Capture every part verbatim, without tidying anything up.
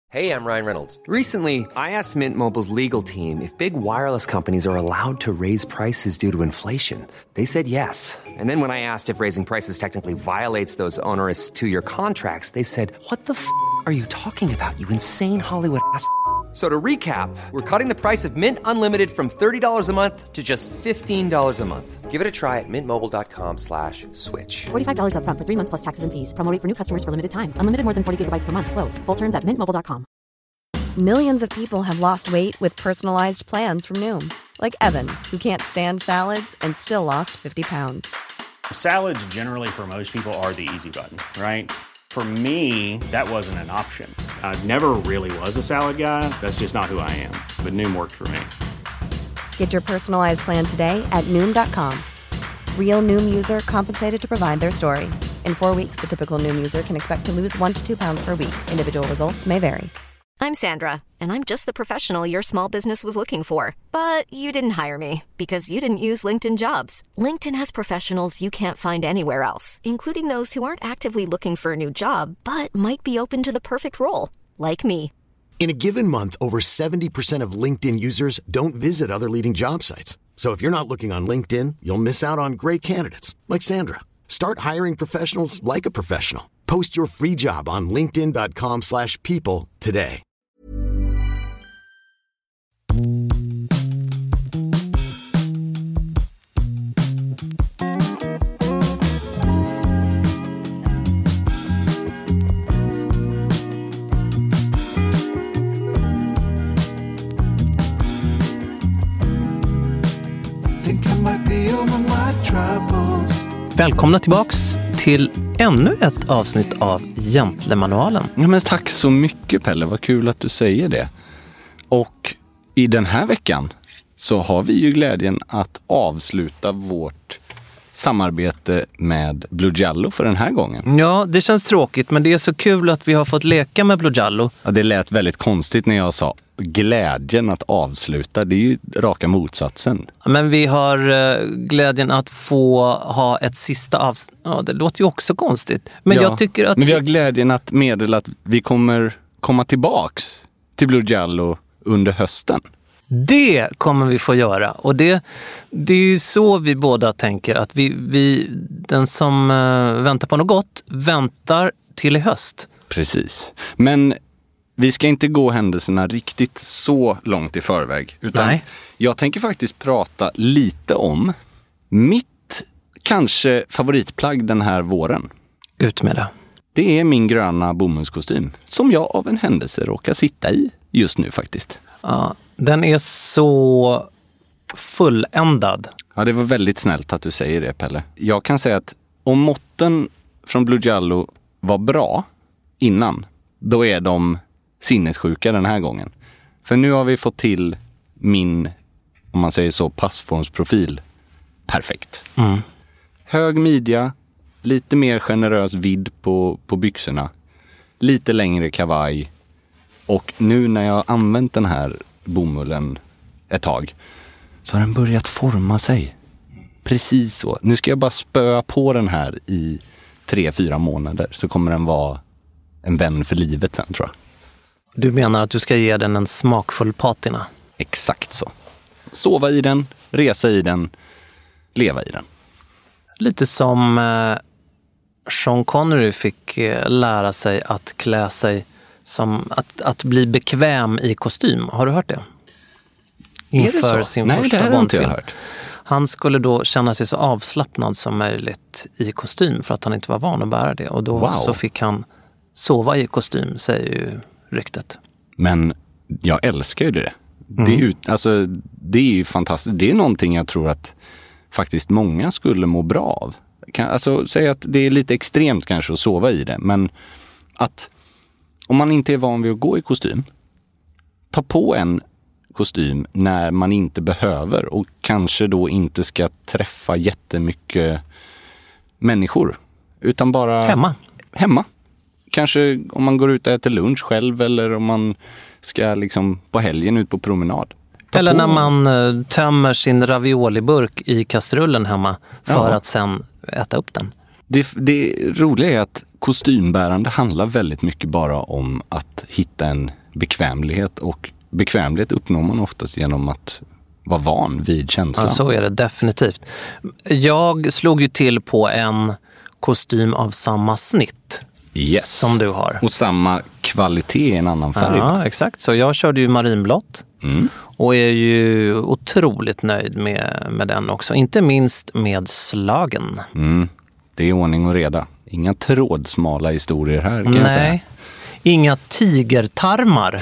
Hey, I'm Ryan Reynolds. Recently, I asked Mint Mobile's legal team if big wireless companies are allowed to raise prices due to inflation. They said yes. And then when I asked if raising prices technically violates those onerous two-year contracts, they said, "What the f*** are you talking about, you insane Hollywood ass?" So to recap, we're cutting the price of Mint Unlimited from thirty dollars a month to just fifteen dollars a month. Give it a try at mintmobile.com slash switch. forty-five dollars up front for three months plus taxes and fees. Promo rate for new customers for limited time. Unlimited more than forty gigabytes per month. Slows full terms at mint mobile dot com. Millions of people have lost weight with personalized plans from Noom. Like Evan, who can't stand salads and still lost fifty pounds. Salads generally for most people are the easy button, right? For me, that wasn't an option. I never really was a salad guy. That's just not who I am. But Noom worked for me. Get your personalized plan today at Noom dot com. Real Noom user compensated to provide their story. In four weeks, the typical Noom user can expect to lose one to two pounds per week. Individual results may vary. I'm Sandra, and I'm just the professional your small business was looking for. But you didn't hire me because you didn't use LinkedIn Jobs. LinkedIn has professionals you can't find anywhere else, including those who aren't actively looking for a new job, but might be open to the perfect role, like me. In a given month, over seventy percent of LinkedIn users don't visit other leading job sites. So if you're not looking on LinkedIn, you'll miss out on great candidates like Sandra. Start hiring professionals like a professional. Post your free job on linkedin dot com slash people today. Välkomna tillbaks till ännu ett avsnitt av Gentlemanualen. Ja, men tack så mycket, Pelle, vad kul att du säger det. Och i den här veckan så har vi ju glädjen att avsluta vårt samarbete med Blue Jallo för den här gången. Ja, det känns tråkigt, men det är så kul att vi har fått leka med Blue Jallo. Ja, det lät väldigt konstigt när jag sa glädjen att avsluta. Det är ju raka motsatsen. Men vi har uh, glädjen att få ha ett sista avsnitt. Ja, det låter ju också konstigt. Men ja, jag tycker att... Men vi har glädjen att meddela att vi kommer komma tillbaks till Blue Jallo under hösten. Det kommer vi få göra. Och det, det är ju så vi båda tänker. Att vi, vi den som uh, väntar på något gott väntar till i höst. Precis. Men vi ska inte gå händelserna riktigt så långt i förväg. Utan Nej. Jag tänker faktiskt prata lite om mitt kanske favoritplagg den här våren. Ut med det. Det är min gröna bomullskostym som jag av en händelse råkar sitta i just nu faktiskt. Ja, den är så fulländad. Ja, det var väldigt snällt att du säger det, Pelle. Jag kan säga att om måtten från Blue Jallo var bra innan, då är de sinnessjuka den här gången. För nu har vi fått till min, om man säger så, passformsprofil perfekt. Mm. Hög midja, lite mer generös vidd på, på byxorna, lite längre kavaj. Och nu när jag har använt den här bomullen ett tag så har den börjat forma sig. Precis så. Nu ska jag bara spöa på den här i tre, fyra månader så kommer den vara en vän för livet sen, tror jag. Du menar att du ska ge den en smakfull patina? Exakt så. Sova i den, resa i den, leva i den. Lite som eh, Sean Connery fick eh, lära sig att klä sig som att, att bli bekväm i kostym. Har du hört det? Inför är det så? sin Nej, första det här har inte jag Bondfilm. hört. Han skulle då känna sig så avslappnad som möjligt i kostym för att han inte var van att bära det. Och då Wow. så fick han sova i kostym, säger ju ryktet. Men jag älskar ju det. Mm. Det, är ju, alltså, det är ju fantastiskt. Det är någonting jag tror att faktiskt många skulle må bra av. Kan, alltså, säg att det är lite extremt kanske att sova i det. Men att om man inte är van vid att gå i kostym, ta på en kostym när man inte behöver och kanske då inte ska träffa jättemycket människor. Utan bara... Hemma. Hemma. Kanske om man går ut och äter lunch själv eller om man ska liksom på helgen ut på promenad. Ta Eller på... när man uh, tömmer sin ravioliburk i kastrullen hemma för Ja. att sen äta upp den. Det, det roliga är att kostymbärande handlar väldigt mycket bara om att hitta en bekvämlighet, och bekvämlighet uppnår man oftast genom att vara van vid känslan. Ja, så är det definitivt. Jag slog ju till på en kostym av samma snitt yes. som du har. Och samma kvalitet i en annan färg. Ja, exakt. Så jag körde ju marinblått mm. och är ju otroligt nöjd med, med den också. Inte minst med slagen. Mm. Det är ordning och reda. Inga trådsmala historier här, kan Nej. jag säga. Inga tigertarmar.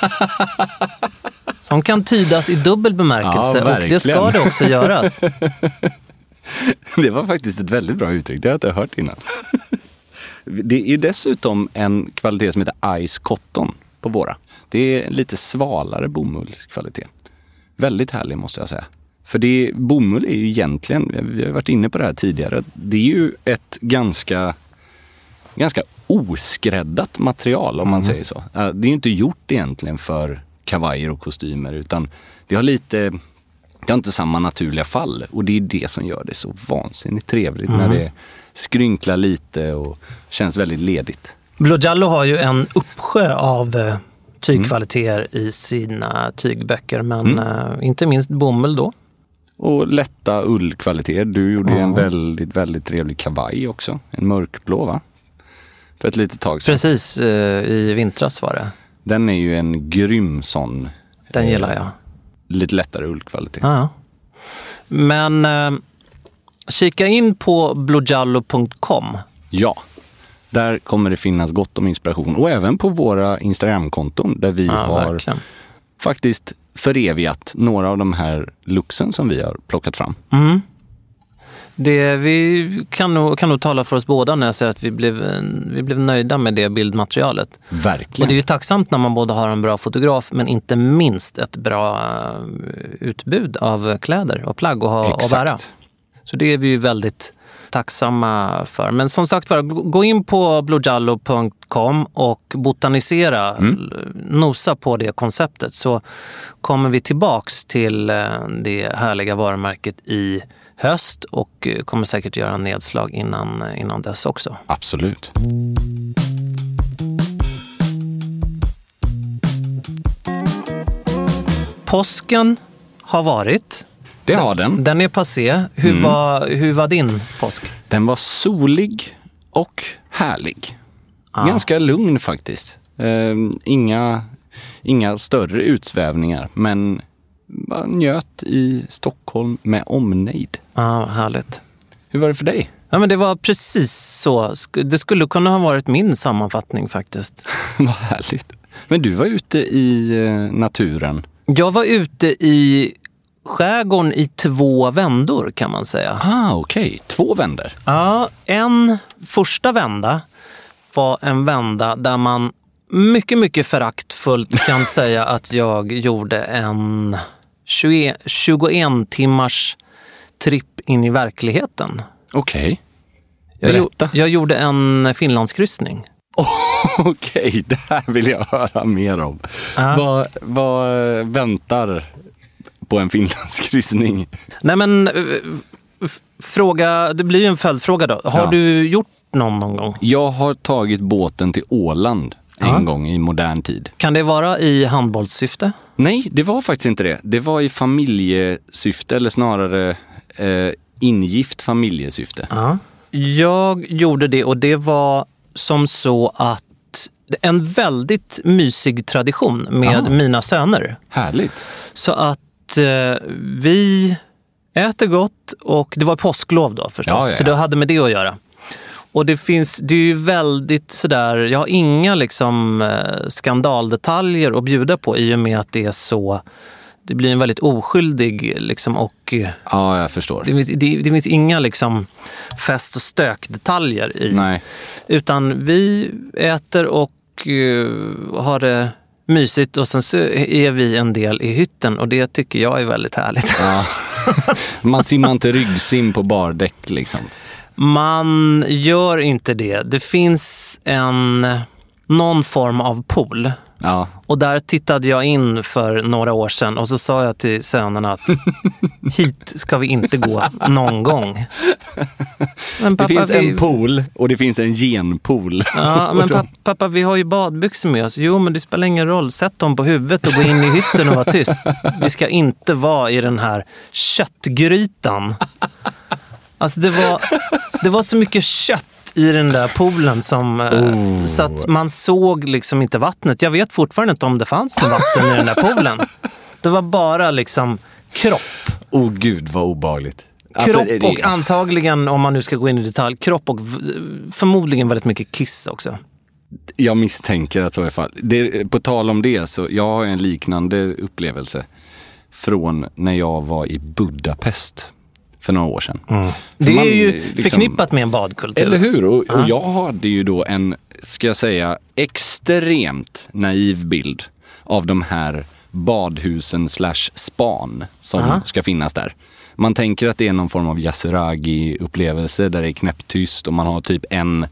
Som kan tydas i dubbel bemärkelse, ja, och det ska det också göras. Det var faktiskt ett väldigt bra uttryck, det har jag inte hört innan. Det är ju dessutom en kvalitet som heter Ice Cotton på våra. Det är lite svalare bomullskvalitet. Väldigt härlig, måste jag säga. För det, bomull är ju egentligen, vi har varit inne på det här tidigare, det är ju ett ganska, ganska oskräddat material, om man mm. säger så. Det är ju inte gjort egentligen för kavajer och kostymer, utan det har lite, det har inte samma naturliga fall, och det är det som gör det så vansinnigt trevligt mm. när det skrynklar lite och känns väldigt ledigt. Blue Jallo har ju en uppsjö av tygkvaliteter mm. i sina tygböcker, men mm. inte minst bomull då. Och lätta ullkvaliteter. Du gjorde mm. en väldigt, väldigt trevlig kavaj också. En mörkblå, va? För ett litet tag sedan. Precis, i vintras var det. Den är ju en grym sån. Den gillar jag. Lite lättare ullkvalitet. Ja. Men eh, kika in på blue jallo punkt com. Ja, där kommer det finnas gott om inspiration. Och även på våra Instagram-konton där vi ja, har verkligen. faktiskt förevigat några av de här looksen som vi har plockat fram. Mm. Det, vi kan nog, kan nog tala för oss båda när jag säger att vi blev, vi blev nöjda med det bildmaterialet. Verkligen. Och det är ju tacksamt när man både har en bra fotograf, men inte minst ett bra utbud av kläder och plagg att ha och bära. Så det är vi ju väldigt tacksamma för. Men som sagt var, gå in på blue jallo punkt com och botanisera, mm. nosa på det konceptet, så kommer vi tillbaks till det härliga varumärket i höst och kommer säkert göra en nedslag innan, innan dess också. Absolut. Påsken har varit. Det har den. Den är passé. Hur, mm. var, hur var din påsk? Den var solig och härlig. Ah. Ganska lugn faktiskt. Uh, inga, inga större utsvävningar, men bara njöt i Stockholm med omnejd. Ja, ah, härligt. Hur var det för dig? Ja, men det var precis så. Det skulle kunna ha varit min sammanfattning faktiskt. Vad härligt. Men du var ute i naturen. Jag var ute i skärgården i två vändor, kan man säga. Ah, okej. Okay. Två vändor. Ja, en första vända var en vända där man mycket, mycket föraktfullt kan säga att jag gjorde en tjugoen, tjugoen timmars tripp in i verkligheten. Okej. Okay. Jag, jag gjorde en Finlandskryssning. Oh, Okej, okay. Det här vill jag höra mer om. Uh-huh. Vad, vad väntar på en Finlandskryssning? Nej, men f- fråga, det blir ju en följdfråga då. Har ja. du gjort någon, någon gång? Jag har tagit båten till Åland en uh-huh. gång i modern tid. Kan det vara i handbollssyfte? Nej, det var faktiskt inte det. Det var i familjesyfte, eller snarare eh, ingift familjesyfte. Uh-huh. Jag gjorde det, och det var som så att en väldigt mysig tradition med ah. mina söner. Härligt. Så att eh, vi äter gott, och det var påsklov då förstås. Ja, ja, ja. Så det hade med det att göra. Och det finns, det är ju väldigt sådär, jag har inga liksom eh, skandaldetaljer att bjuda på, i och med att det är så, det blir en väldigt oskyldig liksom, och ja, jag förstår. Det finns, det, det finns inga liksom fest- och stökdetaljer i. Nej. Utan vi äter och uh, har det mysigt, och sen så är vi en del i hytten, och det tycker jag är väldigt härligt. Ja. Man simmar inte ryggsim på bardäck liksom. Man gör inte det. Det finns en någon form av pool Ja. Och där tittade jag in för några år sedan och så sa jag till sönerna att hit ska vi inte gå någon gång. Men pappa, det finns vi... en pool och det finns en genpool. Ja, men pappa, pappa, vi har ju badbyxor med oss. Jo, men det spelar ingen roll. Sätt dem på huvudet och gå in i hytten och vara tyst. Vi ska inte vara i den här köttgrytan. Alltså det var, det var så mycket kött i den där poolen som, oh. så att man såg liksom inte vattnet. Jag vet fortfarande inte om det fanns något vatten i den där poolen. Det var bara liksom kropp. Åh oh, gud, vad obehagligt. Alltså, kropp det... och antagligen, om man nu ska gå in i detalj, kropp och förmodligen väldigt mycket kiss också. Jag misstänker att så är fall. Det, på tal om det, så jag har en liknande upplevelse från när jag var i Budapest för några år sedan. Mm. Det man, är ju liksom, förknippat med en badkultur. Eller hur? Och, och jag hade ju då en, ska jag säga, extremt naiv bild av de här badhusen slash span som Aha. ska finnas där. Man tänker att det är någon form av Yasuragi-upplevelse där det är knäpptyst och man har typ en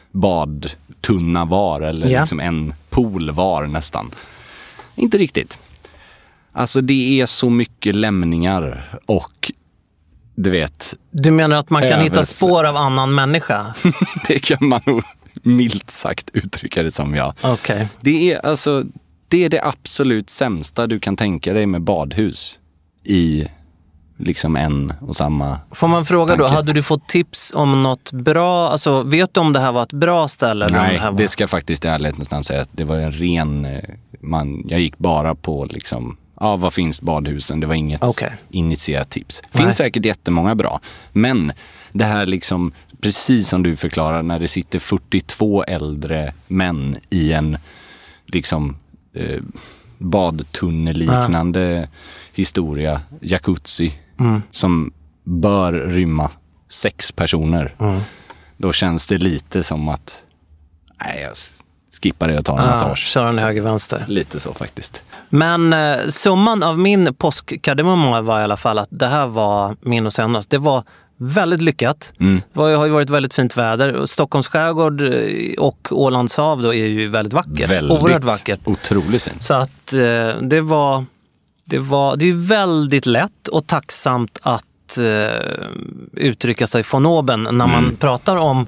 badtunna var eller ja. liksom en pool var nästan. Inte riktigt. Alltså det är så mycket lämningar och du vet... Du menar att man kan över... hitta spår av annan människa? Det kan man nog milt sagt uttrycka det som, ja. Okay. Det är alltså det är det absolut sämsta du kan tänka dig med badhus i liksom en och samma. Får man fråga tanke. Då, hade du fått tips om något bra, alltså vet du om det här var ett bra ställe? Eller Nej, det, här var... det ska faktiskt ärligt någonstans säga att det var en ren, man, jag gick bara på liksom, ja vad finns badhusen, det var inget okay. initierat tips. Finns Nej. säkert jättemånga bra, men det här liksom, precis som du förklarar, när det sitter fyrtiotvå äldre män i en liksom eh, badtunneliknande ah. historia, jacuzzi, mm. som bör rymma sex personer. Mm. Då känns det lite som att nej, jag skippar det och tar en ah, massage. Kör en höger vänster. Lite så faktiskt. Men eh, summan av min påskkardemumma var i alla fall att det här var min och Sennas. Det var väldigt lyckat. Mm. Det har ju varit väldigt fint väder. Stockholms skärgård och Ålands hav då är ju väldigt vackert. Väldigt oerhört vackert. Otroligt fint. Så att eh, det var det var det är väldigt lätt och tacksamt att eh, uttrycka sig från oben när mm. man pratar om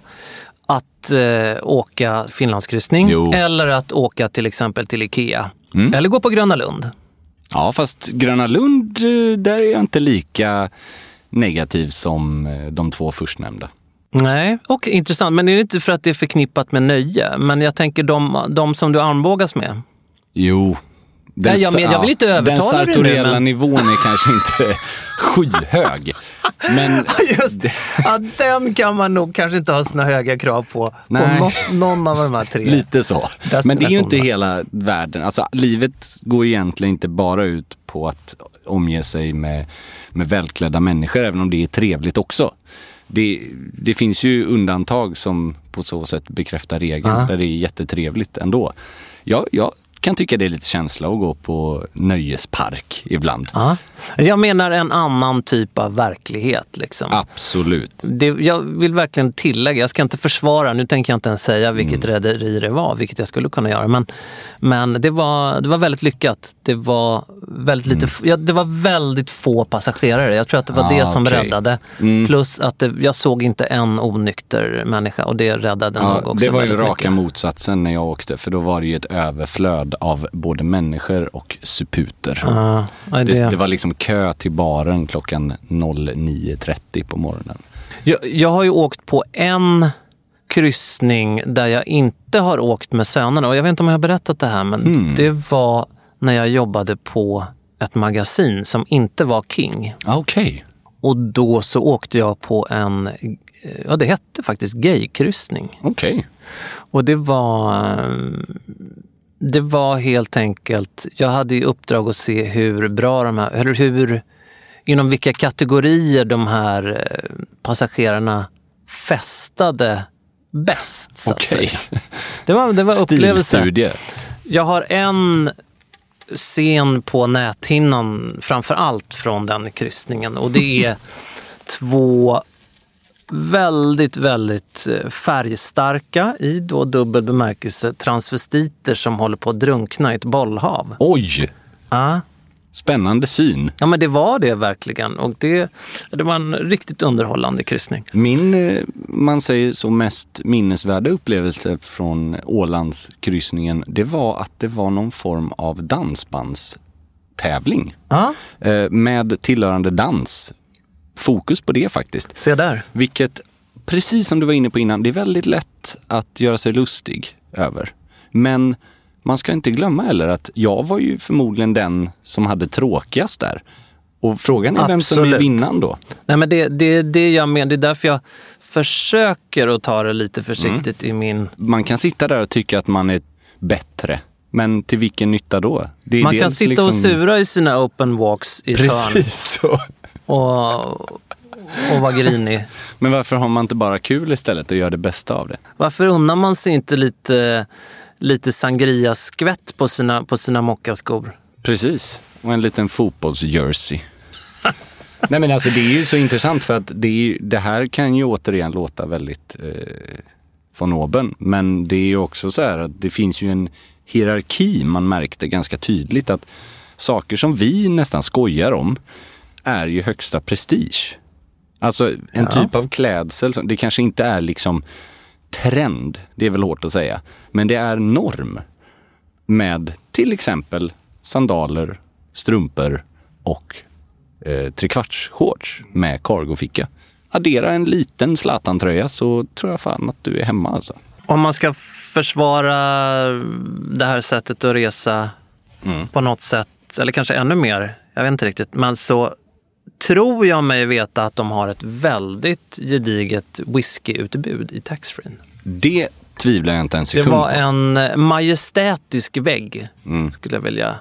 att eh, åka Finlandskryssning jo. eller att åka till exempel till Ikea. Mm. Eller gå på Gröna Lund. Ja, fast Gröna Lund, där är jag inte lika negativ som de två förstnämnda. Nej, och intressant. Men det är inte för att det är förknippat med nöje. Men jag tänker de, de som du armbågas med. Jo. Den, Nej, jag, men, jag vill inte övertala den sartoriella men... nivån är kanske inte skyhög. Men just, ja, den kan man nog kanske inte ha såna höga krav på. Nej. På något, någon av de här tre. Lite så. Men det är ju inte hela världen. Alltså, livet går egentligen inte bara ut på att omge sig med, med välklädda människor, även om det är trevligt också. Det, det finns ju undantag som på så sätt bekräftar regeln, uh-huh. där det är jättetrevligt ändå. Jag, jag kan tycka det är lite känsla att gå på nöjespark ibland. Uh-huh. Jag menar en annan typ av verklighet. Liksom. Absolut. Det, jag vill verkligen tillägga, jag ska inte försvara, nu tänker jag inte ens säga vilket mm. rederi det var, vilket jag skulle kunna göra. Men, men det, var, det var väldigt lyckat. Det var väldigt, lite, mm. ja, det var väldigt få passagerare. Jag tror att det var ah, det som okay. räddade. Mm. Plus att det, jag såg inte en onykter människa och det räddade ja, nog också. Det var ju raka mycket. Motsatsen när jag åkte, för då var det ju ett överflöd av både människor och suputer. Ah, det. Det, det var liksom kö till baren klockan nio trettio på morgonen. Jag, jag har ju åkt på en kryssning där jag inte har åkt med sönerna. Och jag vet inte om jag har berättat det här, men mm. det var när jag jobbade på ett magasin som inte var King. Okej. Okay. Och då så åkte jag på en, ja det hette faktiskt gaykryssning. Okej. Okay. Och det var... Det var helt enkelt, jag hade i uppdrag att se hur bra de här, eller hur, inom vilka kategorier de här passagerarna festade bäst. Så Okej. Okay. Det var, det var upplevelse. Stilstudie. Jag har en scen på näthinnan framför allt från den kryssningen och det är två väldigt, väldigt färgstarka i då dubbel bemärkelse transvestiter som håller på att drunkna i ett bollhav. Oj! Ja. Spännande syn. Ja, men det var det verkligen. Och det, det var en riktigt underhållande kryssning. Min, man säger så mest minnesvärda upplevelse från Ålandskryssningen, det var att det var någon form av dansbandstävling. Ja. Med tillhörande dans. Fokus på det faktiskt. Se där. Vilket, precis som du var inne på innan, det är väldigt lätt att göra sig lustig över. Men man ska inte glömma heller att jag var ju förmodligen den som hade tråkigast där. Och frågan är vem som är vinnaren då. Nej, men det, det, det jag menar, det är därför jag försöker att ta det lite försiktigt mm. i min... Man kan sitta där och tycka att man är bättre. Men till vilken nytta då? Det är man kan sitta liksom... och sura i sina open walks i Precis törn. Så. Och, och vara grinig. Men varför har man inte bara kul istället och gör det bästa av det? Varför undrar man sig inte lite... lite sangria-skvätt på sina, på sina mockaskor? Precis. Och en liten fotbollsjersey. Nej, men alltså det är ju så intressant för att det, är, det här kan ju återigen låta väldigt eh, von oben. Men det är ju också så här att det finns ju en hierarki. Man märkte ganska tydligt att saker som vi nästan skojar om är ju högsta prestige. Alltså en ja. typ av klädsel. Det kanske inte är liksom trend, det är väl hårt att säga. Men det är norm med till exempel sandaler, strumpor och eh, trekvarts-shorts med cargoficka. Addera en liten Zlatan-tröja så tror jag fan att du är hemma alltså. Om man ska försvara det här sättet att resa mm. på något sätt, eller kanske ännu mer, jag vet inte riktigt, men så tror jag mig veta att de har ett väldigt gediget whiskyutbud i taxfree. Det tvivlar jag inte en sekund på. Det var på. en majestätisk vägg, mm. skulle jag vilja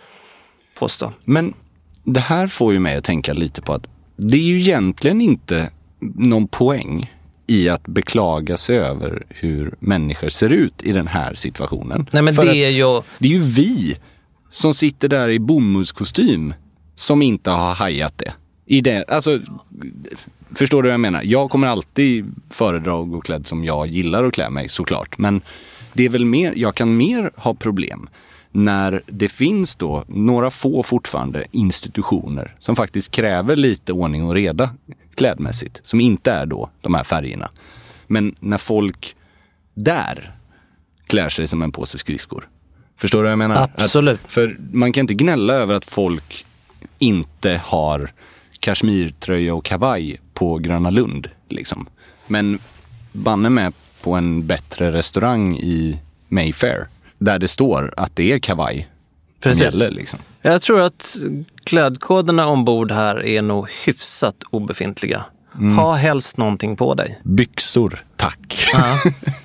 påstå. Men det här får ju mig att tänka lite på att det är ju egentligen inte någon poäng i att beklaga sig över hur människor ser ut i den här situationen. Nej, men För det är ju... Det är ju vi som sitter där i bomullskostym som inte har hajat det. I det, alltså, förstår du vad jag menar? Jag kommer alltid föredra att gå klädd som jag gillar att klä mig, såklart. Men det är väl mer, jag kan mer ha problem när det finns då några få fortfarande institutioner som faktiskt kräver lite ordning och reda klädmässigt, som inte är då de här färgerna. Men när folk där klär sig som en påse skridskor. Förstår du vad jag menar? Absolut. Att, för man kan inte gnälla över att folk inte har kashmirtröja och kavaj på Gröna Lund liksom. Men banne med på en bättre restaurang i Mayfair där det står att det är kavaj som Precis. Gäller liksom. Jag tror att klädkoderna ombord här är nog hyfsat obefintliga. Mm. Ha helst någonting på dig. Byxor, tack. Ja.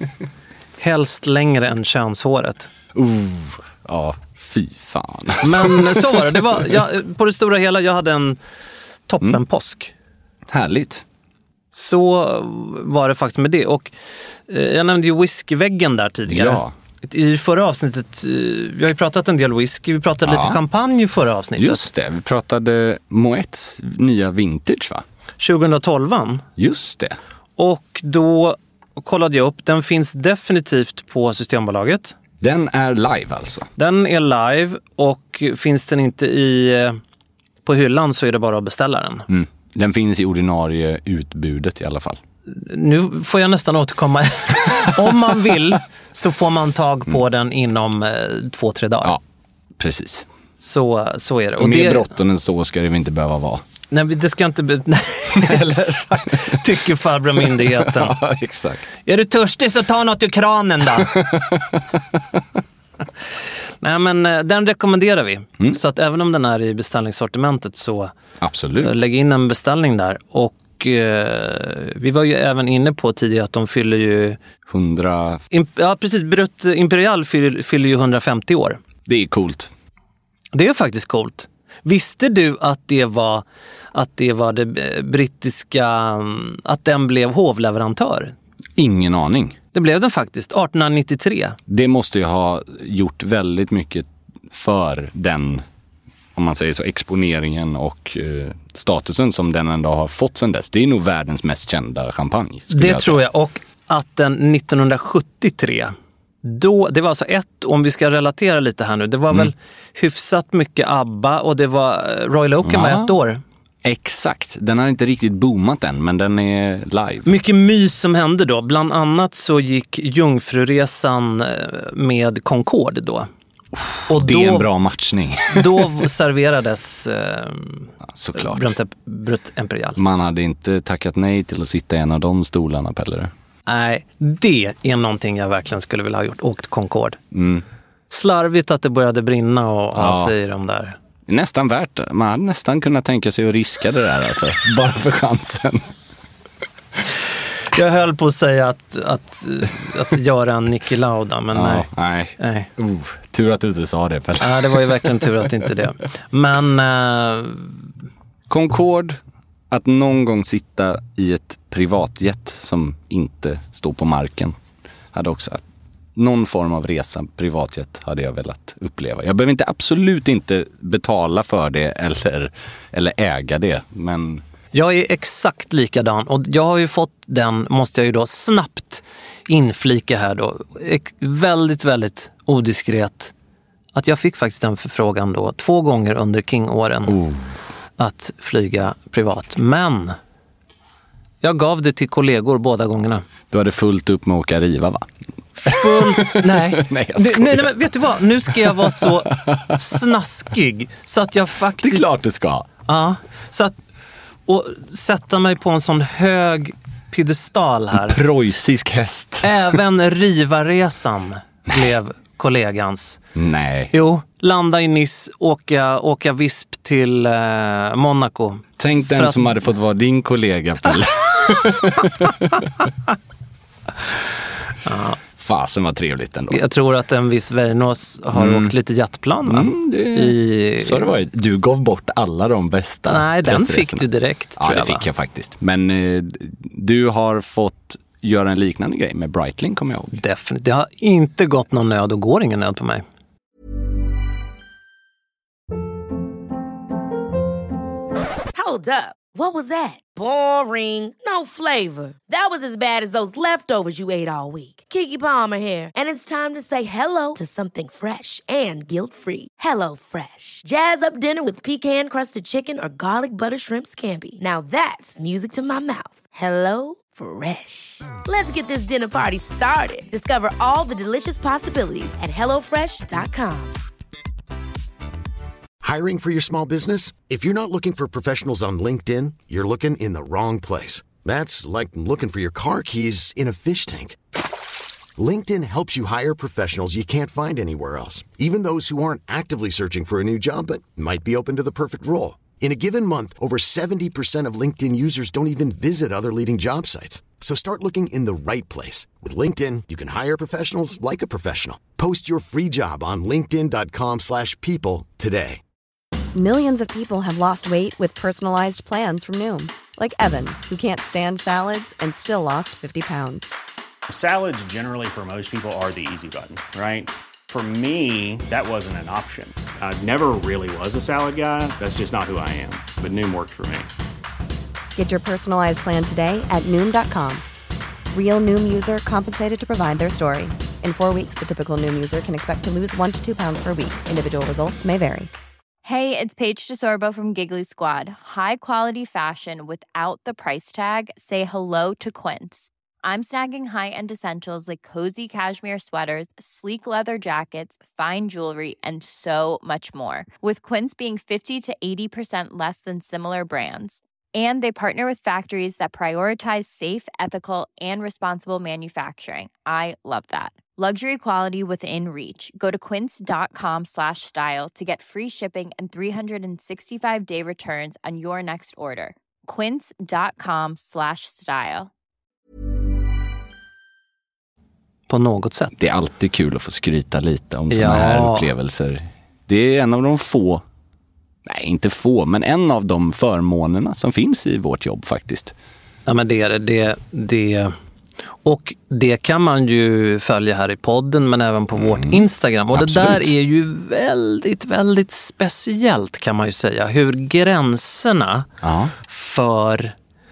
Helst längre än könshåret. Uh, ja, fy fan. Men så var det. det var, jag, på det stora hela, jag hade en toppen mm. påsk. Härligt. Så var det faktiskt med det. Och eh, jag nämnde ju whiskyväggen där tidigare. Ja. I förra avsnittet, eh, vi har ju pratat en del whisky, vi pratade ja. lite champagne i förra avsnittet. Just det, vi pratade Moëts nya vintage, va? tjugohundratolv. Just det. Och då kollade jag upp, den finns definitivt på Systembolaget. Den är live alltså? Den är live, och finns den inte i på hyllan så är det bara att beställa den. Mm. Den finns i ordinarie utbudet i alla fall. Nu får jag nästan återkomma. Om man vill så får man tag på mm. den inom eh, två, tre dagar. Ja, precis. Så, så är det. Och mer det... bråttom än så ska det inte behöva vara. Nej, det ska inte bli... Eller tycker farbror myndigheten. Ja, exakt. Är du törstig så ta något ur kranen då. Nej, men den rekommenderar vi. Mm. Så att även om den är i beställningssortimentet så absolut. Lägg in en beställning där. Och eh, vi var ju även inne på tidigare att de fyller ju... hundra... Imp- ja, precis. Brut Imperial fyller, fyller ju hundrafemtio år. Det är coolt. Det är faktiskt coolt. Visste du att det var att det var det brittiska, att den blev hovleverantör? Ingen aning. Det blev den faktiskt, arton nittiotre. Det måste ju ha gjort väldigt mycket för den om man säger så, exponeringen och eh, statusen som den ändå har fått sedan dess. Det är nog världens mest kända champagne. Det jag tror jag. Och att den nittonhundrasjuttiotre, då, det var alltså ett, om vi ska relatera lite här nu, det var mm. väl hyfsat mycket ABBA och det var Royal Oaken var ett år. Exakt, den har inte riktigt boomat än, men den är live. Mycket mys som hände då. Bland annat så gick Jungfruresan med Concorde då. Och det då, är en bra matchning. Då serverades eh, ja, såklart. Brut Imperial. Man hade inte tackat nej till att sitta i en av de stolarna, Pelle. Nej, det är någonting jag verkligen skulle vilja ha gjort. Åkt Concorde. Mm. Slarvigt att det började brinna och ja. ha sig i de där. Nästan värt. Man hade nästan kunnat tänka sig att riska det där alltså. Bara för chansen. Jag höll på att säga att, att, att göra en Niki Lauda, men ja, nej. nej. nej. Uh, tur att du inte sa det. Pelle. Ja, det var ju verkligen tur att inte det. Men... Uh... Concorde, att någon gång sitta i ett privatjet som inte står på marken, hade också... Någon form av resa, privatjet, hade jag velat uppleva. Jag behöver inte, absolut inte betala för det eller, eller äga det, men... Jag är exakt likadan och jag har ju fått den, måste jag ju då snabbt inflika här då. Väldigt, väldigt odiskret. Att jag fick faktiskt den förfrågan då två gånger under King-åren oh. att flyga privat. Men jag gav det till kollegor båda gångerna. Du hade fullt upp med att åka riva, va? Fullt, nej. nej, jag skojar. nej, nej, men vet du vad? Nu ska jag vara så snaskig så att jag faktiskt... Det är klart du ska. Ja, så att... Och sätta mig på en sån hög piedestal här. En preussisk häst. Även Rivaresan blev kollegans. Nej. Jo, landa i Nice, åka, åka visp till eh, Monaco. Tänk den att... som hade fått vara din kollega, Pelle. Ja. Fasen var trevligt ändå. Jag tror att en viss Veinås har mm. åkt lite jetplan, va? Mm, det... I... Så har det varit. Du gav bort alla de bästa. Nej, den fick du direkt. Ja, det jag, fick va? jag faktiskt. Men eh, du har fått göra en liknande grej med Breitling, kommer jag ihåg. Definitivt. Det har inte gått någon nöd och går ingen nöd på mig. Hold up. What was that? Boring. No flavor. That was as bad as those leftovers you ate all week. Keke Palmer here, and it's time to say hello to something fresh and guilt-free. Hello Fresh. Jazz up dinner with pecan-crusted chicken or garlic butter shrimp scampi. Now that's music to my mouth. Hello Fresh. Let's get this dinner party started. Discover all the delicious possibilities at hello fresh dot com. Hiring for your small business? If you're not looking for professionals on LinkedIn, you're looking in the wrong place. That's like looking for your car keys in a fish tank. LinkedIn helps you hire professionals you can't find anywhere else, even those who aren't actively searching for a new job but might be open to the perfect role. In a given month, over seventy percent of LinkedIn users don't even visit other leading job sites. So start looking in the right place. With LinkedIn, you can hire professionals like a professional. Post your free job on linkedin dot com slash people today. Millions of people have lost weight with personalized plans from Noom. Like Evan, who can't stand salads and still lost fifty pounds. Salads generally for most people are the easy button, right? For me, that wasn't an option. I never really was a salad guy. That's just not who I am. But Noom worked for me. Get your personalized plan today at Noom dot com. Real Noom user compensated to provide their story. In four weeks, the typical Noom user can expect to lose one to two pounds per week. Individual results may vary. Hey, it's Paige DeSorbo from Giggly Squad. High quality fashion without the price tag. Say hello to Quince. I'm snagging high-end essentials like cozy cashmere sweaters, sleek leather jackets, fine jewelry, and so much more. With Quince being fifty to eighty percent less than similar brands. And they partner with factories that prioritize safe, ethical, and responsible manufacturing. I love that. Luxury quality within reach. Go to quince dot com slash style to get free shipping and three sixty-five day returns on your next order. quince dot com slash style. På något sätt. Det är alltid kul att få skryta lite om såna ja. här upplevelser. Det är en av de få, nej inte få, men en av de förmånerna som finns i vårt jobb faktiskt. Ja, men det är det. det, det Och det kan man ju följa här i podden men även på mm. vårt Instagram. Och Absolut. Det där är ju väldigt, väldigt speciellt kan man ju säga. Hur gränserna ja. för...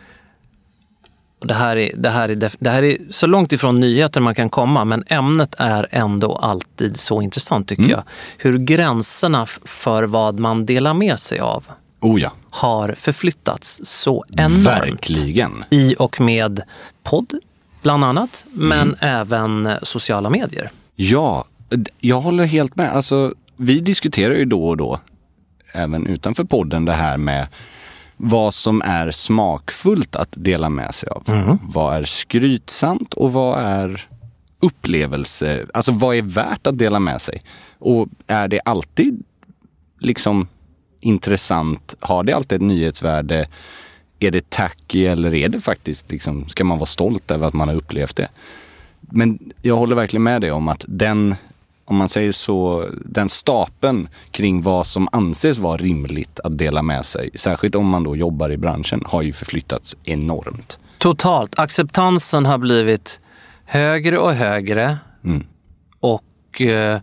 Det här, är, det, här är, det här är så långt ifrån nyheter man kan komma, men ämnet är ändå alltid så intressant tycker mm. jag. Hur gränserna för vad man delar med sig av oh ja. har förflyttats så enormt. Verkligen. I och med podd bland annat, men mm. även sociala medier. Ja, jag håller helt med. Alltså, vi diskuterar ju då och då, även utanför podden, det här med vad som är smakfullt att dela med sig av. Mm. Vad är skrytsamt och vad är upplevelse? Alltså vad är värt att dela med sig? Och är det alltid liksom intressant? Har det alltid ett nyhetsvärde? Är det tacky eller är det faktiskt liksom, ska man vara stolt över att man har upplevt det? Men jag håller verkligen med dig om att den, om man säger så, den stapeln kring vad som anses vara rimligt att dela med sig, särskilt om man då jobbar i branschen, har ju förflyttats enormt. Totalt. Acceptansen har blivit högre och högre. Mm. Och eh,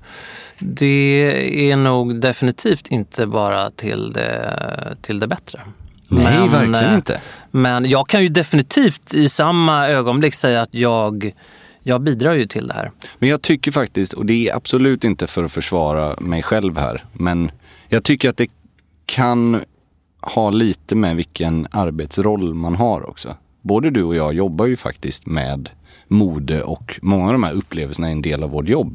det är nog definitivt inte bara till det, till det bättre. Nej, men, verkligen inte. Men jag kan ju definitivt i samma ögonblick säga att jag... Jag bidrar ju till det här. Men jag tycker faktiskt, och det är absolut inte för att försvara mig själv här, men jag tycker att det kan ha lite med vilken arbetsroll man har också. Både du och jag jobbar ju faktiskt med mode och många av de här upplevelserna är en del av vårt jobb.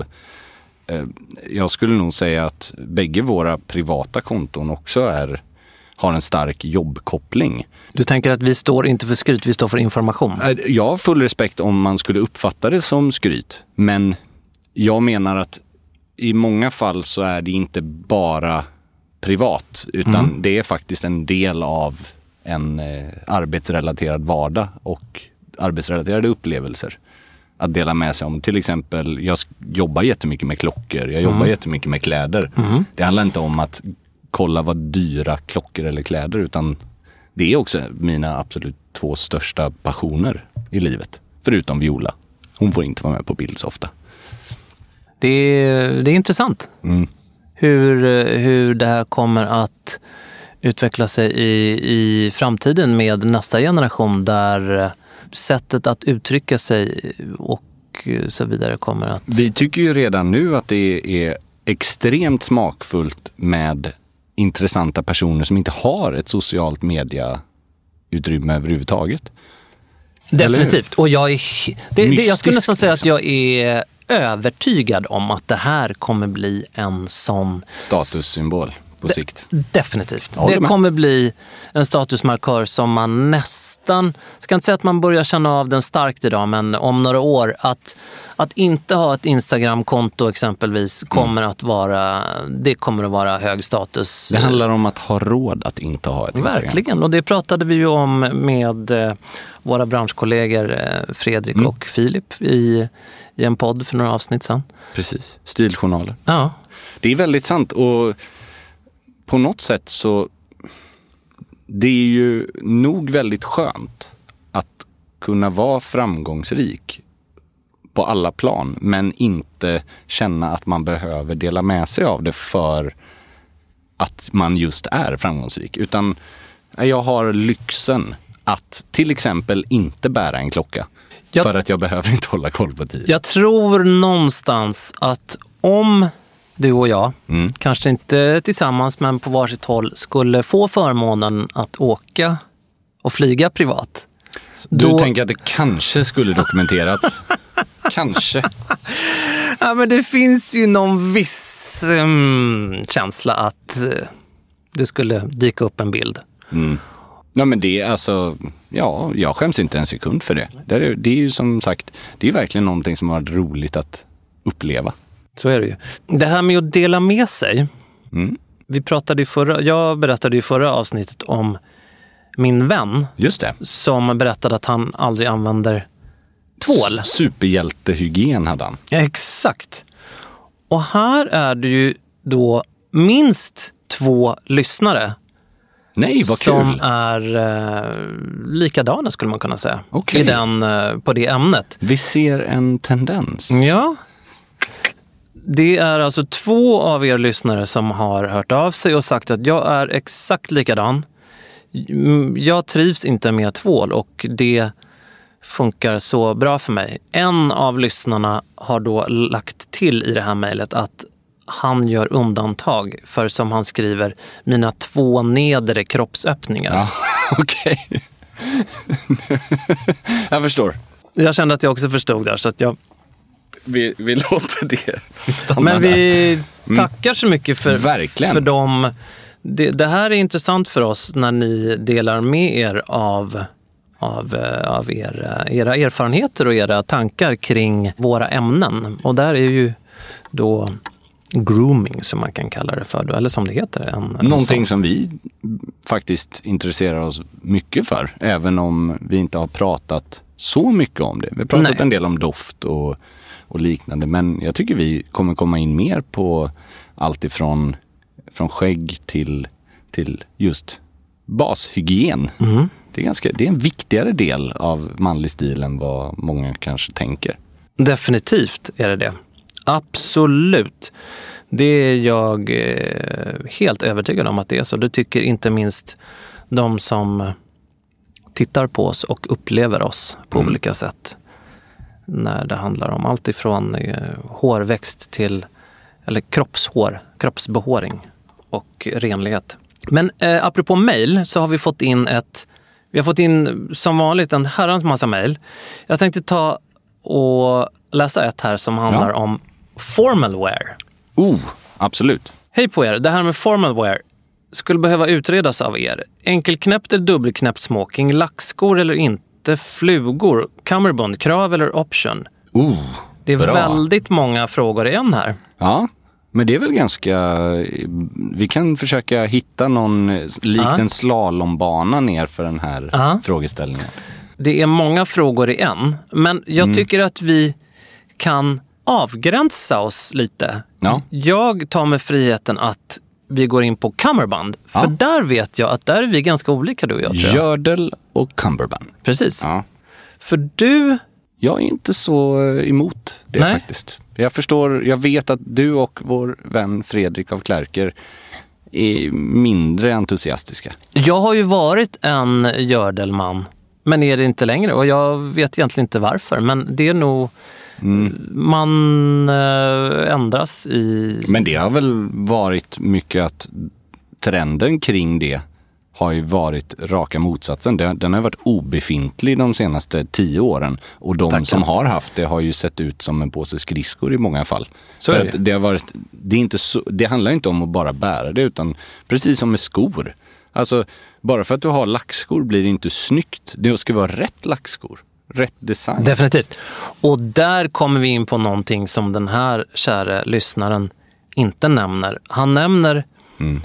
Jag skulle nog säga att bägge våra privata konton också är, har en stark jobbkoppling. Du tänker att vi står inte för skryt, vi står för information? Jag har full respekt om man skulle uppfatta det som skryt. Men jag menar att i många fall så är det inte bara privat. Utan mm. det är faktiskt en del av en eh, arbetsrelaterad vardag och arbetsrelaterade upplevelser. Att dela med sig om. Till exempel, jag jobbar jättemycket med klockor. Jag jobbar mm. jättemycket med kläder. Mm. Det handlar inte om att kolla vad dyra klockor eller kläder, utan det är också mina absolut två största passioner i livet. Förutom Viola. Hon får inte vara med på bild så ofta. Det är, det är intressant. Mm. Hur, hur det här kommer att utveckla sig i, i framtiden med nästa generation, där sättet att uttrycka sig och så vidare kommer att... Vi tycker ju redan nu att det är extremt smakfullt med intressanta personer som inte har ett socialt mediautrymme överhuvudtaget. Definitivt. Och jag är det, det, jag skulle nästan säga att jag är övertygad om att det här kommer bli en sån statussymbol på de, sikt. Definitivt. Det med. kommer bli en statusmarkör som man nästan, ska inte säga att man börjar känna av den starkt idag, men om några år att Att inte ha ett Instagram-konto exempelvis kommer mm. att vara, det kommer att vara hög status. Det handlar om att ha råd att inte ha ett Instagram. Verkligen, och det pratade vi ju om med eh, våra branschkollegor eh, Fredrik mm. och Filip i, i en podd för några avsnitt sedan. Precis, stiljournaler. Ja. Det är väldigt sant, och på något sätt så det är ju nog väldigt skönt att kunna vara framgångsrik på alla plan, men inte känna att man behöver dela med sig av det för att man just är framgångsrik. Utan jag har lyxen att till exempel inte bära en klocka. Jag, för att jag behöver inte hålla koll på tiden. Jag tror någonstans att om du och jag, mm. kanske inte tillsammans men på varsitt håll, skulle få förmånen att åka och flyga privat. Du då... tänker att det kanske skulle dokumenterats? Kanske. Ja, men det finns ju någon viss um, känsla att uh, det skulle dyka upp en bild. Mm. Ja, men det är alltså, ja, jag skäms inte en sekund för det. Det är, det är ju som sagt, det är verkligen någonting som har varit roligt att uppleva. Så är det ju. Det här med att dela med sig. Mm. Vi pratade i förra, jag berättade i förra avsnittet om min vän. Just det. Som berättade att han aldrig använder tvål. Superhjältehygien hade han. Exakt. Och här är det ju då minst två lyssnare Nej, vad kul. Som är eh, likadana skulle man kunna säga. Okay. I den, eh, på det ämnet. Vi ser en tendens. Ja. Det är alltså två av er lyssnare som har hört av sig och sagt att jag är exakt likadan. Jag trivs inte med tvål och det funkar så bra för mig. En av lyssnarna har då lagt till i det här mejlet att han gör undantag för, som han skriver, mina två nedre kroppsöppningar. Ja, okej. Okay. Jag förstår. Jag kände att jag också förstod där, så att jag... Vi, vi låter det stanna. Men vi där. tackar så mycket för, Verkligen. för dem. Det, det här är intressant för oss när ni delar med er av, av, av er, era erfarenheter och era tankar kring våra ämnen. Och där är ju då grooming, som man kan kalla det för, eller som det heter. En, Någonting en som vi faktiskt intresserar oss mycket för, även om vi inte har pratat så mycket om det. Vi har pratat Nej. en del om doft och, och liknande, men jag tycker vi kommer komma in mer på allt ifrån från skägg till, till just bashygien. Mm. Det är, ganska, det är en viktigare del av manlig stil än vad många kanske tänker. Definitivt är det det. Absolut. Det är jag eh, helt övertygad om att det är så. Det tycker inte minst de som tittar på oss och upplever oss på mm. olika sätt. När det handlar om allt ifrån eh, hårväxt till, eller kroppshår, kroppsbehåring och renlighet. Men eh, apropå mejl så har vi fått in ett, vi har fått in som vanligt en herrans massa mejl. Jag tänkte ta och läsa ett här som handlar ja. om formalwear. Oh, absolut. Hej på er, det här med formalwear skulle behöva utredas av er. Enkelknäppt eller dubbelknäppt smoking, lackskor eller inte, flugor, cummerbund, krav eller option. Oh, det är bra. Väldigt många frågor i en här. Ja, men det är väl ganska... Vi kan försöka hitta någon likt uh-huh. en slalombana ner för den här uh-huh. frågeställningen. Det är många frågor i en, men jag mm. tycker att vi kan avgränsa oss lite. Ja. Jag tar med friheten att vi går in på cummerbund. För ja. där vet jag att där är vi ganska olika, du och jag. Tror jag. Gördel och cummerbund. Precis. Ja. För du... Jag är inte så emot det Nej. faktiskt. Jag förstår, jag vet att du och vår vän Fredrik av Klärker är mindre entusiastiska. Jag har ju varit en gördelman, men är det inte längre. Och jag vet egentligen inte varför, men det är nog... Mm. Man äh, ändras i... Men det har väl varit mycket att trenden kring det har ju varit raka motsatsen. Den har varit obefintlig de senaste tio åren. Och de Tack. som har haft det har ju sett ut som en påse skridskor i många fall. Så För det. Att det, har varit, det, är inte så, det handlar inte om att bara bära det, utan precis som med skor. Alltså, bara för att du har lackskor blir det inte snyggt. Det ska vara rätt lackskor. Rätt design. Definitivt. Och där kommer vi in på någonting som den här kära lyssnaren inte nämner. Han nämner mm.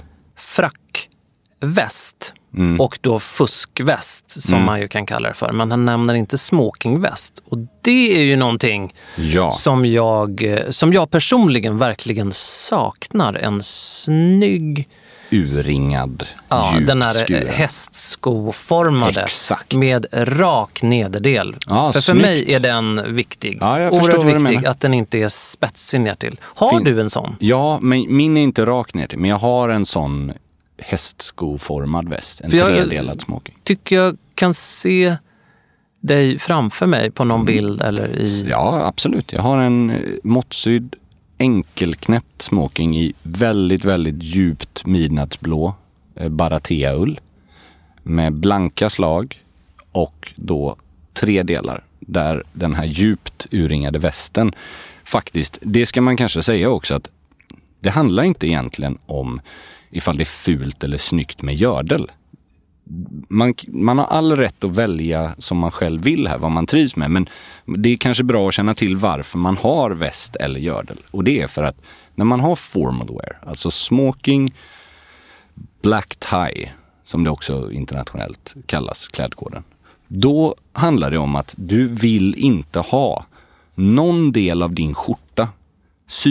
frackväst mm. och då fuskväst som mm. man ju kan kalla det för. Men han nämner inte smokingväst. Och det är ju någonting ja. som, jag, som jag personligen verkligen saknar. En snygg... urringad ja, den här hästskoformade Exakt. med rak nederdel. Ja, för snyggt. för mig är den viktig. Ja, jag Oerhört viktig att den inte är spetsig ner till. Har fin- du en sån? Ja, men min är inte rak ner till, men jag har en sån hästskoformad väst. En tredelad smoking. Tycker jag kan se dig framför mig på någon mm. bild eller i... Ja, absolut. Jag har en måttsydd enkelknäppt smoking i väldigt, väldigt djupt midnattsblå eh, baratea-ull med blanka slag och då tre delar där den här djupt urringade västen faktiskt, det ska man kanske säga också att det handlar inte egentligen om ifall det är fult eller snyggt med gördel. Man, man har all rätt att välja som man själv vill här, vad man trivs med. Men det är kanske bra att känna till varför man har väst eller gördel. Och det är för att när man har formalwear, alltså smoking, black tie, som det också internationellt kallas, klädkoden. Då handlar det om att du vill inte ha någon del av din skjorta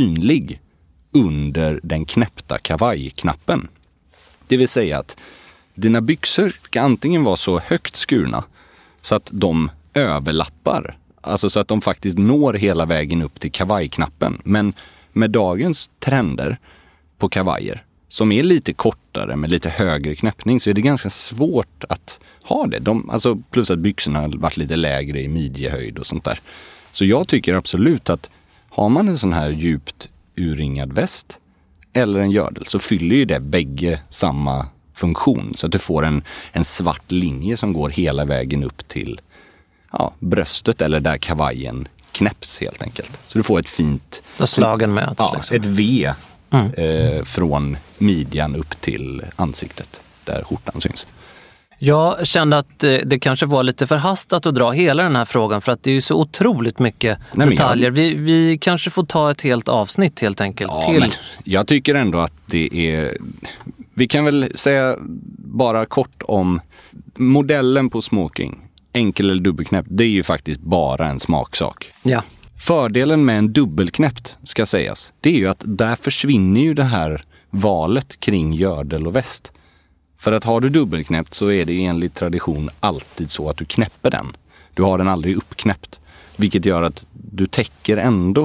synlig under den knäppta kavajknappen. Det vill säga att dina byxor ska antingen vara så högt skurna så att de överlappar. Alltså så att de faktiskt når hela vägen upp till kavajknappen. Men med dagens trender på kavajer som är lite kortare med lite högre knäppning så är det ganska svårt att ha det. De, alltså plus att byxorna har varit lite lägre i midjehöjd och sånt där. Så jag tycker absolut att har man en sån här djupt urringad väst eller en gördel så fyller ju det bägge samma funktion. Så att du får en, en svart linje som går hela vägen upp till ja, bröstet eller där kavajen knäpps helt enkelt. Så du får ett fint... Då slagen möts. Ja, liksom. ett V mm. eh, från midjan upp till ansiktet där skjortan syns. Jag kände att det kanske var lite förhastat att dra hela den här frågan för att det är ju så otroligt mycket Nej, detaljer. Jag... Vi, vi kanske får ta ett helt avsnitt helt enkelt. Ja, till. Men jag tycker ändå att det är... Vi kan väl säga bara kort om modellen på smoking. Enkel eller dubbelknäppt, det är ju faktiskt bara en smaksak. Ja. Fördelen med en dubbelknäppt ska sägas, det är ju att där försvinner ju det här valet kring gördel och väst. För att har du dubbelknäppt så är det enligt tradition alltid så att du knäpper den. Du har den aldrig uppknäppt. Vilket gör att du täcker ändå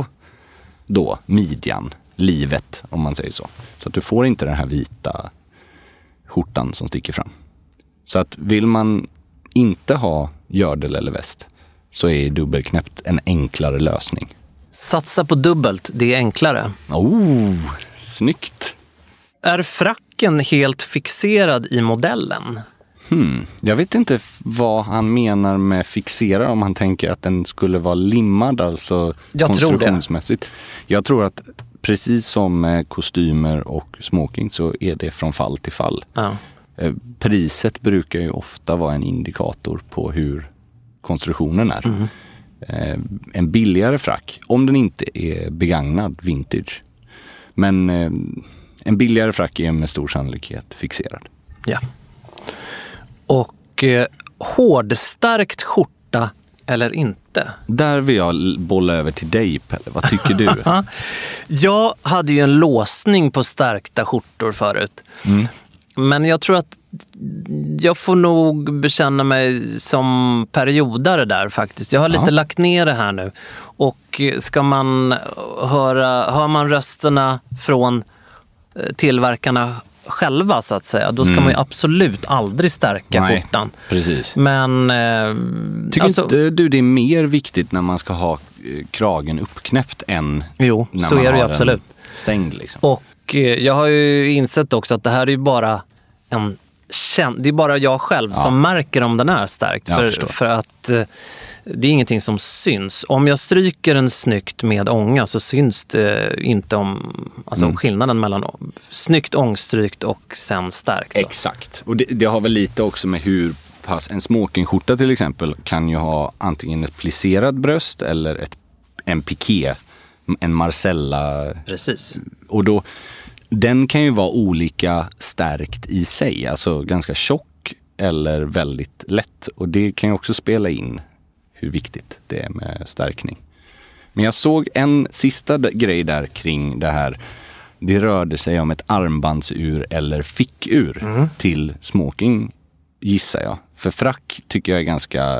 då midjan, livet om man säger så. Så att du får inte den här vita skjortan som sticker fram. Så att vill man inte ha gördel eller väst så är dubbelknäppt en enklare lösning. Satsa på dubbelt, det är enklare. Oh, snyggt! Är fracken helt fixerad i modellen? Hmm. Jag vet inte vad han menar med fixera, om han tänker att den skulle vara limmad, alltså jag konstruktionsmässigt. Tror det. Jag tror att precis som med kostymer och smoking så är det från fall till fall. Ja. Priset brukar ju ofta vara en indikator på hur konstruktionen är. Mm. En billigare frack, om den inte är begagnad vintage. Men en billigare frack är med stor sannolikhet fixerad. Ja. Och eh, hårdstarkt skjorta eller inte? Där vill jag bolla över till dig, Pelle. Vad tycker du? Jag hade ju en låsning på stärkta skjortor förut. Mm. Men jag tror att jag får nog bekänna mig som periodare där faktiskt. Jag har lite ja. lagt ner det här nu. Och ska man höra, hör man rösterna från tillverkarna själva så att säga, då ska mm. man ju absolut aldrig stärka Nej, skjortan. Precis. Men eh, tycker alltså, inte du det är mer viktigt när man ska ha kragen uppknäppt än jo, när så man är det har ju absolut. Stängd liksom. Och eh, jag har ju insett också att det här är ju bara en känd, det är bara jag själv ja. som märker om den är stärkt. För, för att eh, det är ingenting som syns. Om jag stryker den snyggt med ånga så syns det inte om alltså mm. skillnaden mellan snyggt ångstrykt och sen stärkt. Då. Exakt. Och det, det har väl lite också med hur pass en smokingskjorta till exempel kan ju ha antingen ett plisserat bröst eller ett, en piké, en Marcella. Precis. Och då, den kan ju vara olika stärkt i sig. Alltså ganska tjock eller väldigt lätt. Och det kan ju också spela in hur viktigt det är med stärkning. Men jag såg en sista grej där kring det här. Det rörde sig om ett armbandsur eller fickur mm. till smoking, gissar jag. För frack tycker jag är ganska,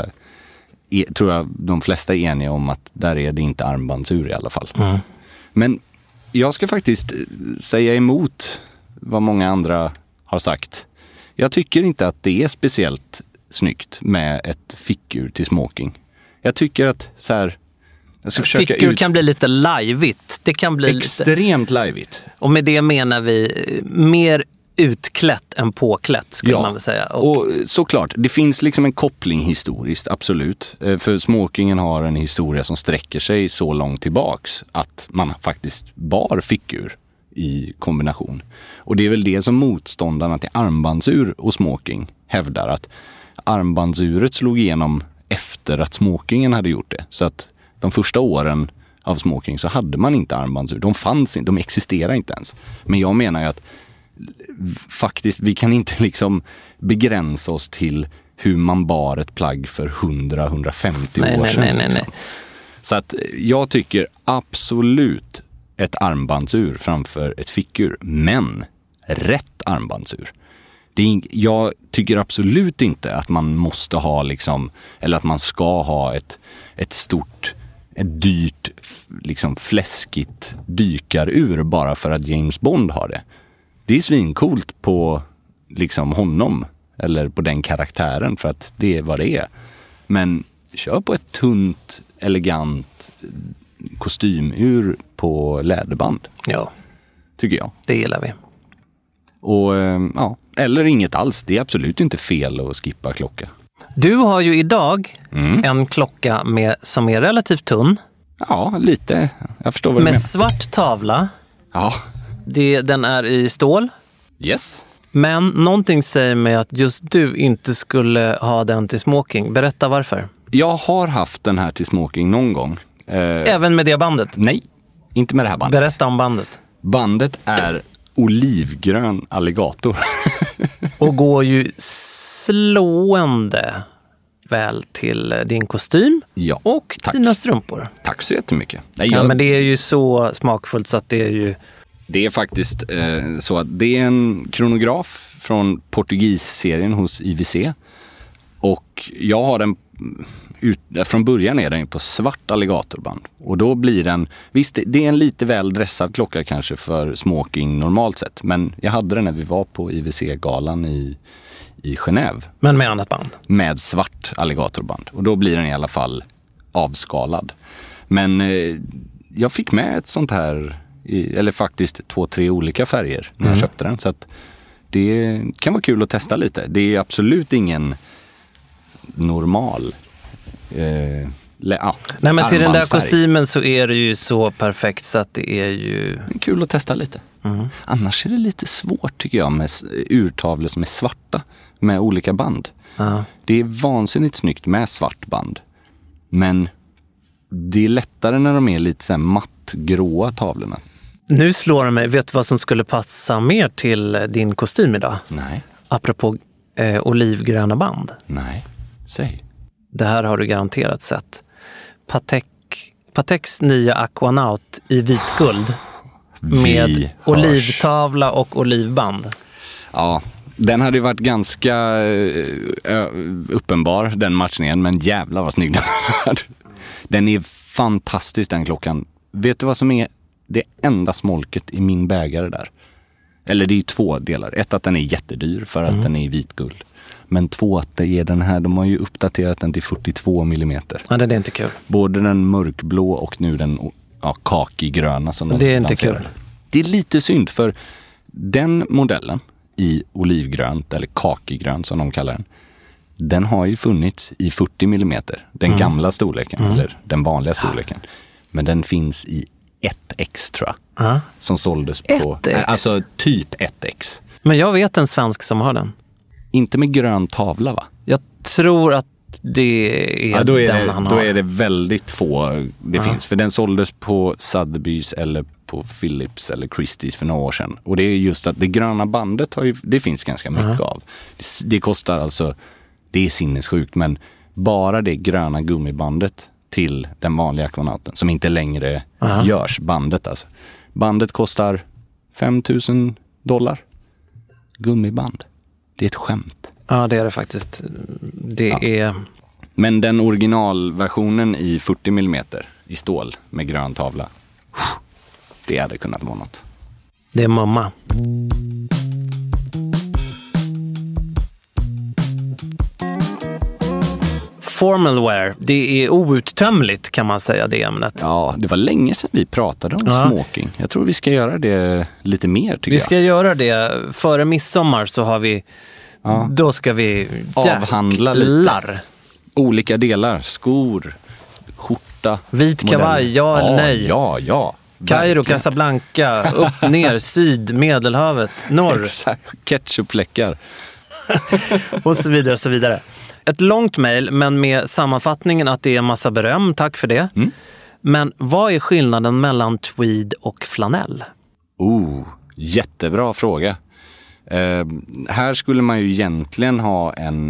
tror jag de flesta är eniga om att där är det inte armbandsur i alla fall. Mm. Men jag ska faktiskt säga emot vad många andra har sagt. Jag tycker inte att det är speciellt snyggt med ett fickur till smoking. Jag tycker att så här, jag ska försöka fickur ut... kan bli lite liveigt. Det kan bli extremt lite... liveigt. Och med det menar vi mer utklätt än påklätt skulle ja. man väl säga. Och... och såklart, det finns liksom en koppling historiskt, absolut. För smokingen har en historia som sträcker sig så långt tillbaks att man faktiskt bar fickur i kombination. Och det är väl det som motståndarna till armbandsur och smoking hävdar, att armbandsuret slog igenom efter att smokingen hade gjort det. Så att de första åren av smoking så hade man inte armbandsur. De fanns inte, de existerar inte ens. Men jag menar ju att faktiskt, vi kan inte liksom begränsa oss till hur man bar ett plagg för hundra till hundrafemtio nej, år nej, sedan. Nej, nej, liksom. nej. Så att jag tycker absolut ett armbandsur framför ett fickur. Men rätt armbandsur. Det är, jag tycker absolut inte att man måste ha liksom, eller att man ska ha ett, ett stort, ett dyrt, liksom fläskigt dykarur bara för att James Bond har det. Det är svincoolt på liksom honom eller på den karaktären för att det är vad det är. Men kör på ett tunt, elegant kostymur på läderband. Ja. Tycker jag. Det gillar vi. Och ja, eller inget alls. Det är absolut inte fel att skippa klocka. Du har ju idag mm. en klocka med, som är relativt tunn. Ja, lite. Jag förstår vad du menar. Med svart tavla. Ja. Det, den är i stål. Yes. Men någonting säger mig att just du inte skulle ha den till smoking. Berätta varför. Jag har haft den här till smoking någon gång. Eh, Även med det bandet? Nej, inte med det här bandet. Berätta om bandet. Bandet är olivgrön alligator. Och går ju slående väl till din kostym ja, och tack. dina strumpor. Tack så jättemycket. Nej, ja, jag... men det är ju så smakfullt så att det är ju... Det är faktiskt eh, så att det är en kronograf från portugis-serien hos I W C. Och jag har den... Ut, från början är den på svart alligatorband. Och då blir den... Visst, det är en lite väl dressad klocka kanske för smoking normalt sett. Men jag hade den när vi var på I W C-galan i, i Genève. Men med annat band? Med svart alligatorband. Och då blir den i alla fall avskalad. Men eh, jag fick med ett sånt här... I, eller faktiskt två, tre olika färger när jag mm. köpte den. Så att det kan vara kul att testa lite. Det är absolut ingen normal... Eh, le, ah, Nej, men till den där kostymen så är det ju så perfekt så att det är ju... Det är kul att testa lite. Mm. Annars är det lite svårt tycker jag med urtavlor som är svarta med olika band. Uh. Det är vansinnigt snyggt med svart band. Men det är lättare när de är lite så här mattgråa tavlorna. Nu slår det mig, vet du vad som skulle passa mer till din kostym idag? Nej. Apropå eh, olivgröna band. Nej, säg. Det här har du garanterat sett. Patek, Pateks nya Aquanaut i vitguld. Med Vi olivtavla och olivband. Ja, den hade ju varit ganska ö, uppenbar, den matchningen. Men jävlar vad snygg den är. Den är fantastisk den klockan. Vet du vad som är det enda smolket i min bägare där? Eller det är två delar. Ett, att den är jättedyr för att mm. den är i vitguld. Men två, att det är den här, de har ju uppdaterat den till fyrtiotvå millimeter. Ja, det är inte kul. Både den mörkblå och nu den ja, kakigröna som de Det är inte lanserar. kul. Det är lite synd för den modellen i olivgrönt eller kakigrönt som de kallar den. Den har ju funnits i fyrtio millimeter. Den mm. gamla storleken mm. eller den vanliga storleken. Men den finns i ett X tror jag. Uh. Som såldes på, ett X. alltså typ ett X. Men jag vet en svensk som har den. Inte med grön tavla va? Jag tror att det är, ja, då är den det, han då har. Då är det väldigt få det ja. finns. För den såldes på Sotheby's eller på Philips eller Christie's för några år sedan. Och det är just att det gröna bandet har ju, det finns ganska mycket ja. av. Det, det kostar alltså, det är sinnessjukt, men bara det gröna gummibandet till den vanliga Aquanauten som inte längre ja. görs, bandet alltså. Bandet kostar fem tusen dollar. Gummiband. Det är ett skämt. Ja, det är det faktiskt. Det ja. är... Men den originalversionen i fyrtio millimeter i stål med grön tavla, det hade kunnat vara något. Det är mamma. Formalwear, det är outtömligt kan man säga det ämnet. Ja, det var länge sedan vi pratade om ja. smoking. Jag tror vi ska göra det lite mer tycker vi jag. Vi ska göra det. Före midsommar så har vi, ja. då ska vi avhandla lite. Olika delar, skor, skjorta. Vit modell. Kavaj, ja eller ja, nej. Ja, ja. Kairo, Casablanca, upp, ner, syd, Medelhavet, norr. Exakt, ketchupfläckar. Och så vidare, och så vidare. Ett långt mejl, men med sammanfattningen att det är en massa beröm. Tack för det. Mm. Men vad är skillnaden mellan tweed och flanell? Oh, jättebra fråga. Eh, här skulle man ju egentligen ha en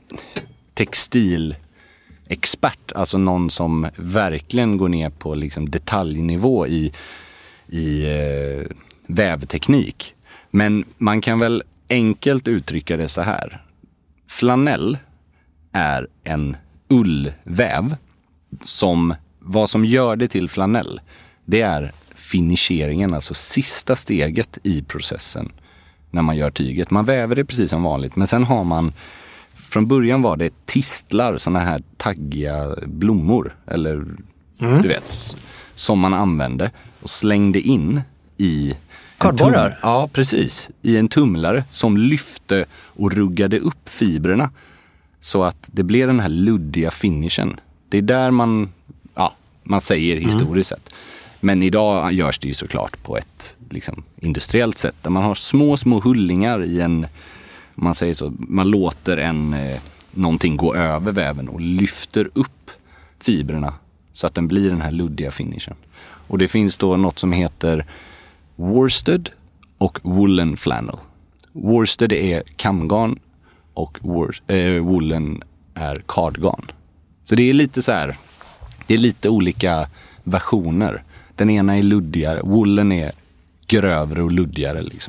textilexpert. Alltså någon som verkligen går ner på liksom detaljnivå i, i eh, vävteknik. Men man kan väl enkelt uttrycka det så här. Flanell är en ullväv som, vad som gör det till flanell, det är finisheringen, alltså sista steget i processen när man gör tyget. Man väver det precis som vanligt, men sen har man, från början var det tistlar, såna här taggiga blommor, eller mm. du vet, som man använde och slängde in i kardborrar. Tum- ja, precis. I en tumlare som lyfte och ruggade upp fibrerna så att det blev den här luddiga finishen. Det är där man, ja, man säger historiskt mm. sett. Men idag görs det ju såklart på ett liksom, industriellt sätt där man har små, små hullingar i en, man säger så, man låter en, eh, någonting gå över väven och lyfter upp fibrerna så att den blir den här luddiga finishen. Och det finns då något som heter worsted och woolen flannel. Worsted är kamgarn och wor- äh, woolen är kardgarn. Så det är lite så här, det är lite olika versioner. Den ena är luddigare, woolen är grövre och luddigare liksom.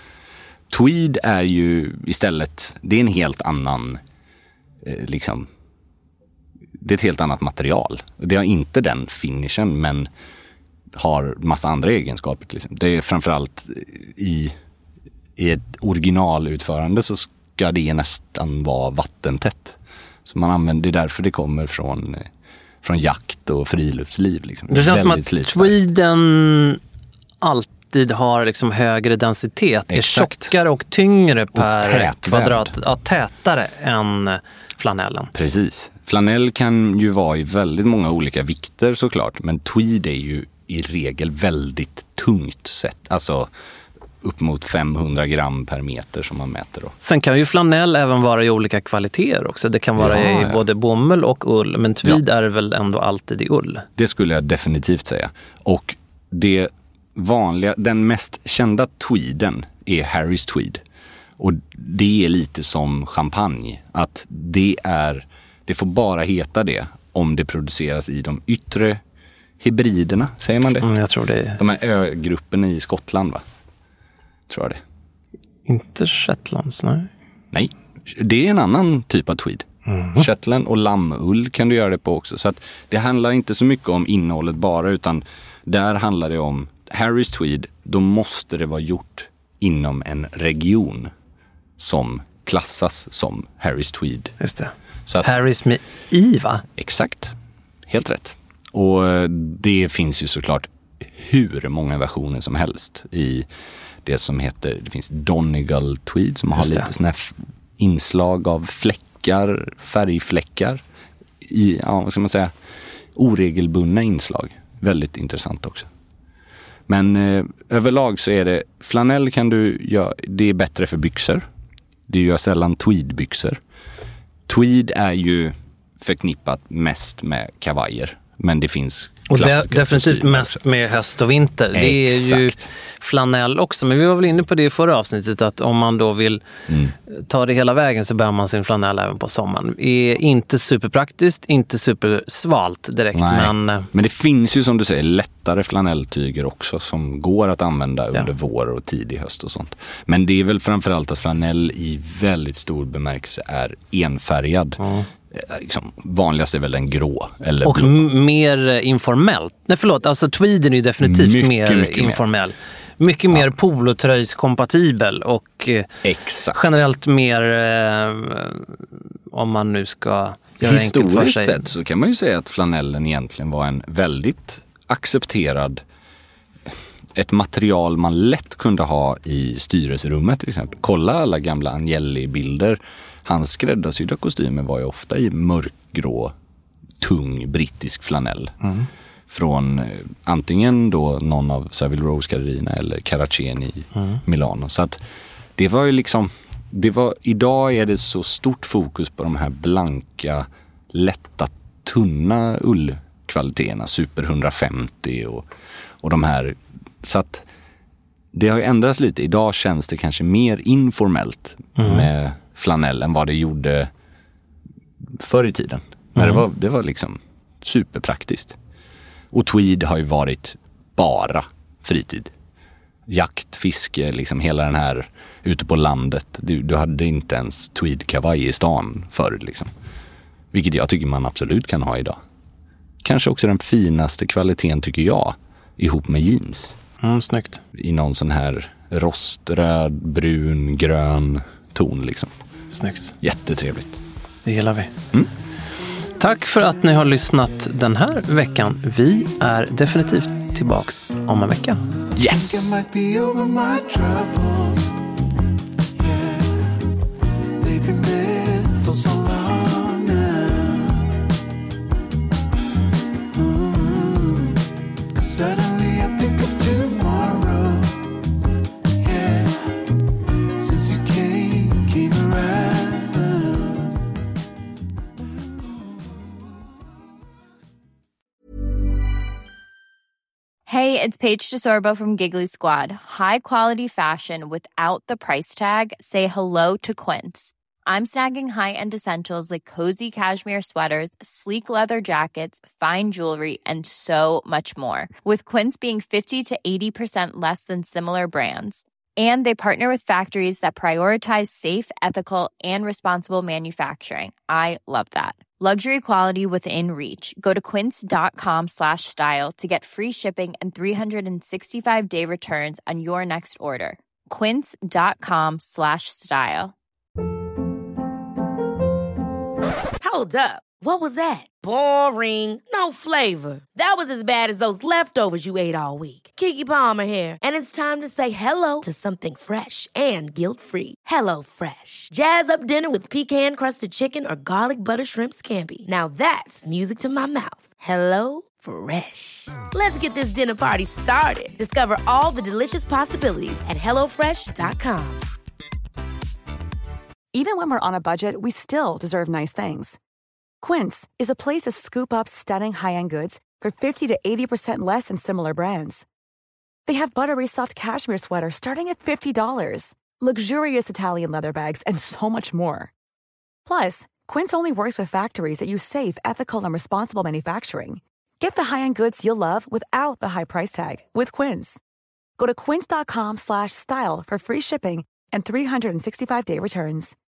Tweed är ju istället, det är en helt annan eh, liksom, det är ett helt annat material. Det har inte den finishen, men har massa andra egenskaper. Liksom. Det är framförallt i, i ett originalutförande så ska det nästan vara vattentätt. Så man använder det därför det kommer från, från jakt och friluftsliv. Liksom. Det känns som att tweeden alltid har liksom högre densitet. Det är tjockare och tyngre per och kvadrat. Ja, tätare än flanellen. Precis. Flanell kan ju vara i väldigt många olika vikter såklart. Men tweed är ju i regel väldigt tungt sett. Alltså upp mot femhundra gram per meter som man mäter då. Sen kan ju flanell även vara i olika kvaliteter också. Det kan vara ja, i ja. både bomull och ull. Men tweed ja. är väl ändå alltid i ull? Det skulle jag definitivt säga. Och det vanliga, den mest kända tweeden är Harris tweed. Och det är lite som champagne. Att det är, det får bara heta det om det produceras i de yttre hybriderna, säger man det? Mm, jag tror det. De här ögrupperna i Skottland, va? Tror jag det. Inte Shetlands, nej. Nej, det är en annan typ av tweed. Mm. Shetland och lammull kan du göra det på också. Så att det handlar inte så mycket om innehållet bara, utan där handlar det om Harris tweed, då måste det vara gjort inom en region som klassas som Harris tweed. Just det. Så att, Harris med i, va? Exakt. Helt rätt. Och det finns ju såklart hur många versioner som helst i det som heter, det finns Donegal tweed som har lite såna här inslag av fläckar, färgfläckar i, ja, vad ska man säga, oregelbundna inslag. Väldigt intressant också. Men eh, överlag så är det, flanell kan du göra, det är bättre för byxor. Det gör sällan tweedbyxor. Tweed är ju förknippat mest med kavajer. Men det finns och de, definitivt mest också med höst och vinter. Exakt. Det är ju flanell också. Men vi var väl inne på det i förra avsnittet att om man då vill mm. ta det hela vägen så bär man sin flanell även på sommaren. Det är inte superpraktiskt, inte supersvalt direkt. Men, men det finns ju som du säger lättare flanelltyger också som går att använda under ja. vår och tidig höst och sånt. Men det är väl framförallt att flanell i väldigt stor bemärkelse är enfärgad. Mm. Liksom, vanligast är väl den grå eller och m- mer informellt. Nej förlåt, alltså tweeden är ju definitivt mycket, mer mycket informell. Mer. Mycket ja. mer polotröjskompatibel och Exakt. generellt mer eh, om man nu ska göra enkelt för sig. Historiskt sett så kan man ju säga att flanellen egentligen var en väldigt accepterad, ett material man lätt kunde ha i styrelserummet till exempel. Kolla alla gamla Agnelli-bilder. Hans skräddarsydda kostymer var ju ofta i mörkgrå, tung brittisk flanell. Mm. Från eh, antingen då någon av Savile Rose-gallerierna eller Carraceni i mm. Milano. Så att det var ju liksom, det var, idag är det så stort fokus på de här blanka, lätta, tunna ullkvaliteterna. Super hundrafemtio och, och de här. Så att det har ju ändrats lite. Idag känns det kanske mer informellt mm. med flanell än vad det gjorde förr i tiden. Men mm. det, var, det var liksom superpraktiskt. Och tweed har ju varit bara fritid. jakt, fiske, liksom hela den här ute på landet. Du, du hade inte ens tweedkavaj i stan förr liksom. Vilket jag tycker man absolut kan ha idag. Kanske också den finaste kvaliteten tycker jag, ihop med jeans. Mm, snyggt. I någon sån här roströd, brun, grön ton liksom. Snyggt. Jättetrevligt. Det gillar vi. Mm. Tack för att ni har lyssnat den här veckan. Vi är definitivt tillbaks om en vecka. Yes! Suddenly I think of tomorrow. Yeah, since you came, came around. Hey, it's Paige DeSorbo from Giggly Squad. High quality fashion without the price tag. Say hello to Quince. I'm snagging high-end essentials like cozy cashmere sweaters, sleek leather jackets, fine jewelry, and so much more. With Quince being fifty to eighty percent less than similar brands. And they partner with factories that prioritize safe, ethical, and responsible manufacturing. I love that. Luxury quality within reach. Go to quince.com slash style to get free shipping and three sixty-five day returns on your next order. Quince.com slash style. Hold up. What was that? Boring. No flavor. That was as bad as those leftovers you ate all week. Keke Palmer here, and it's time to say hello to something fresh and guilt-free. Hello Fresh. Jazz up dinner with pecan-crusted chicken or garlic butter shrimp scampi. Now that's music to my mouth. Hello Fresh. Let's get this dinner party started. Discover all the delicious possibilities at hello fresh dot com. Even when we're on a budget, we still deserve nice things. Quince is a place to scoop up stunning high-end goods for fifty to eighty percent less than similar brands. They have buttery soft cashmere sweaters starting at fifty dollars, luxurious Italian leather bags, and so much more. Plus, Quince only works with factories that use safe, ethical, and responsible manufacturing. Get the high-end goods you'll love without the high price tag with Quince. Go to quince.com slash style for free shipping and three sixty-five day returns.